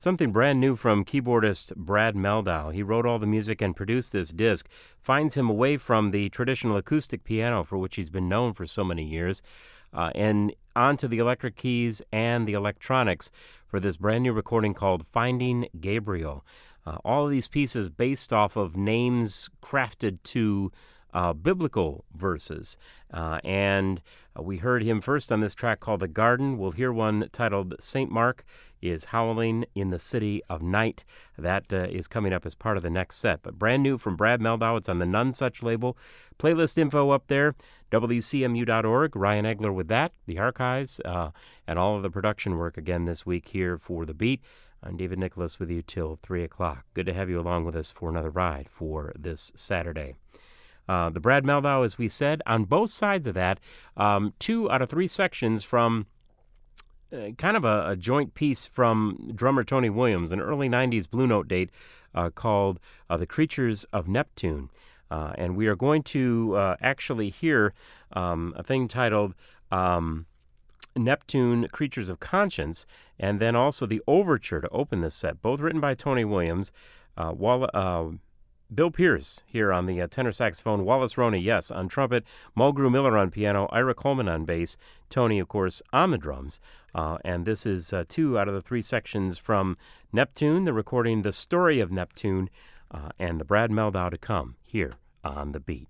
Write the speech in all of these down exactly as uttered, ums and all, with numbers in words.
Something brand new from keyboardist Brad Mehldau. He wrote all the music and produced this disc. Finds him away from the traditional acoustic piano for which he's been known for so many years, uh, and onto the electric keys and the electronics for this brand new recording called Finding Gabriel. Uh, all of these pieces based off of names crafted to uh, biblical verses. Uh, and uh, we heard him first on this track called The Garden. We'll hear one titled Saint Mark is Howling in the City of Night. That uh, is coming up as part of the next set. But brand new from Brad Mehldau. It's on the None Such label. Playlist info up there, W C M U dot org. Ryan Egler with that, the archives, uh, and all of the production work again this week here for The Beat. I'm David Nicholas with you till three o'clock. Good to have you along with us for another ride for this Saturday. Uh, the Brad Mehldau, as we said, on both sides of that, um, two out of three sections from uh, kind of a, a joint piece from drummer Tony Williams, an early nineties Blue Note date uh, called uh, The Creatures of Neptune. Uh, and we are going to uh, actually hear um, a thing titled um, Neptune, Creatures of Conscience, and then also the overture to open this set, both written by Tony Williams. Uh, Wall- uh, Bill Pierce here on the uh, tenor saxophone, Wallace Roney, yes, on trumpet, Mulgrew Miller on piano, Ira Coleman on bass, Tony, of course, on the drums. Uh, and this is uh, two out of the three sections from Neptune, the recording The Story of Neptune, uh, and the Brad Mehldau to come here on The Beat.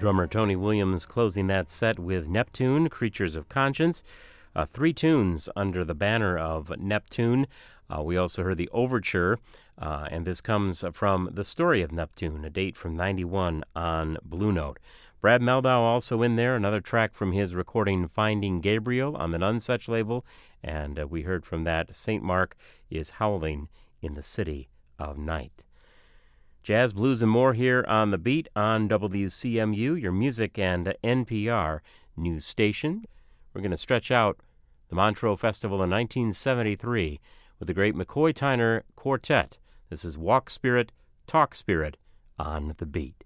Drummer Tony Williams closing that set with Neptune, Creatures of Conscience. Uh, three tunes under the banner of Neptune. Uh, we also heard the Overture, uh, and this comes from The Story of Neptune, a date from ninety-one on Blue Note. Brad Mehldau also in there, another track from his recording Finding Gabriel on the Nonesuch label, and uh, we heard from that Saint Mark is Howling in the City of Night. Jazz, blues, and more here on The Beat on W C M U, your music and N P R news station. We're going to stretch out the Montreux Festival in nineteen seventy-three with the great McCoy Tyner Quartet. This is Walk Spirit, Talk Spirit on The Beat.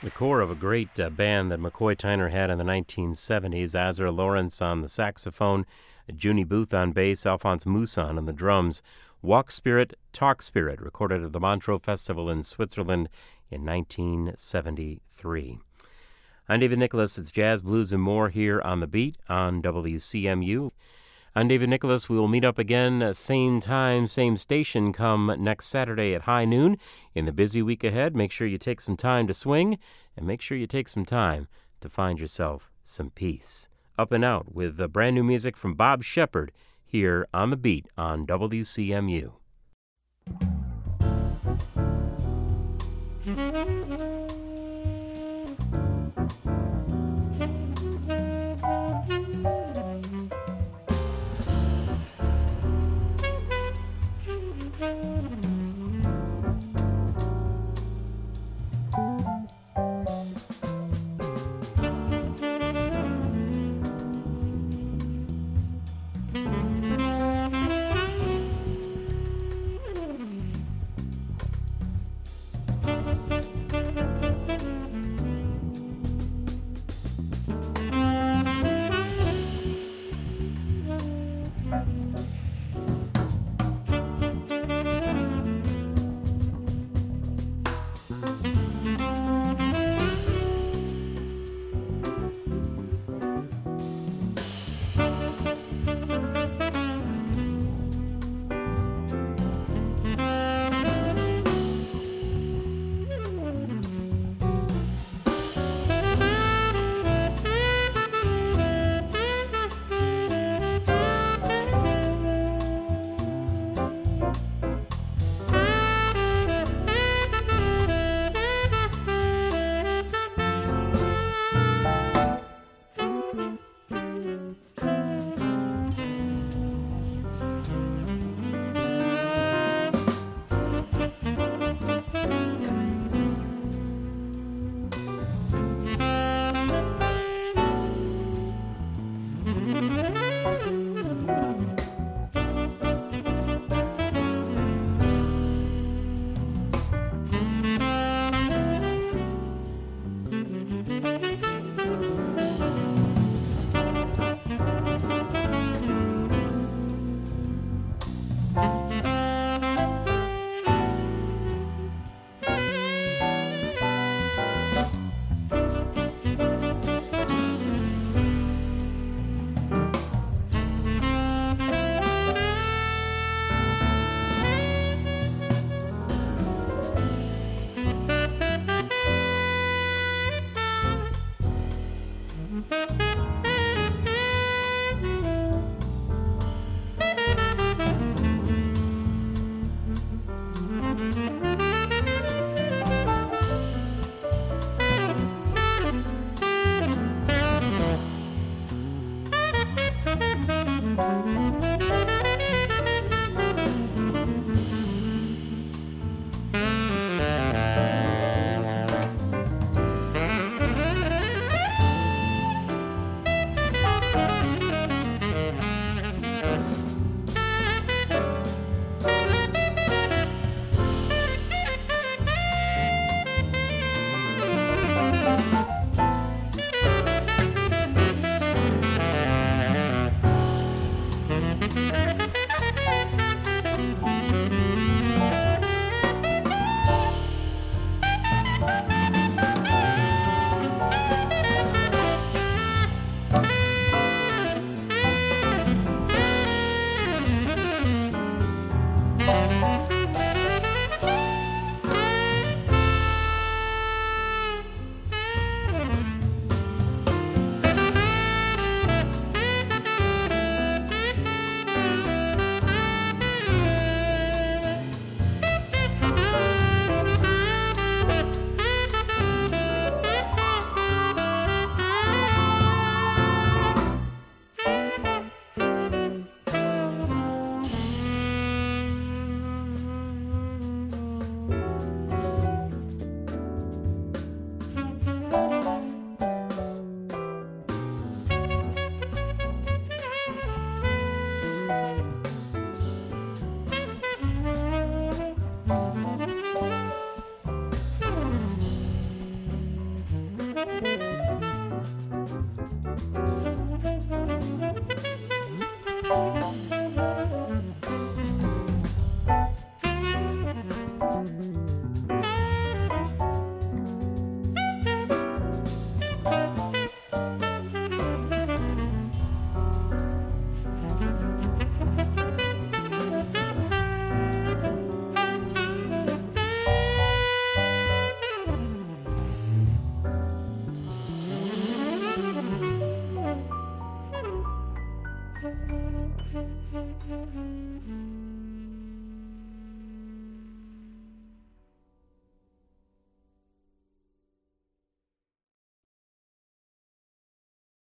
The core of a great uh, band that McCoy Tyner had in the nineteen seventies. Azra Lawrence on the saxophone, Junie Booth on bass, Alphonse Mousson on the drums. Walk Spirit, Talk Spirit, recorded at the Montreux Festival in Switzerland in nineteen seventy-three. I'm David Nicholas. It's Jazz, Blues, and more here on The Beat on W C M U. I'm David Nicholas. We will meet up again, uh, same time, same station, come next Saturday at high noon. In the busy week ahead, make sure you take some time to swing, and make sure you take some time to find yourself some peace. Up and out with the brand new music from Bob Shepard here on The Beat on W C M U.